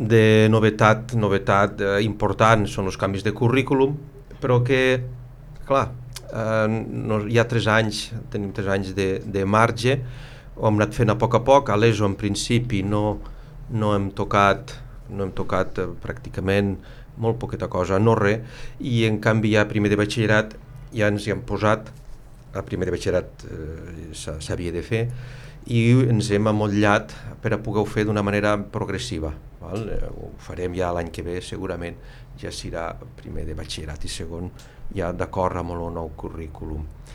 de novetat important són els canvis de currículum, però que, clar, hi ha 3 anys, tenim 3 anys de marge, ho hem anat fent a poc, a l'ESO en principi no hem tocat pràcticament molt poqueta cosa, no res, i en canvi ja a primer de batxillerat ja ens hi hem posat, a primer de batxillerat s'havia de fer, i ens hem amotlat per a poder-ho fer d'una manera progressiva. Val? Ho farem ja l'any que ve, segurament ja serà primer de batxillerat i segon ja d'acord amb el nou currículum.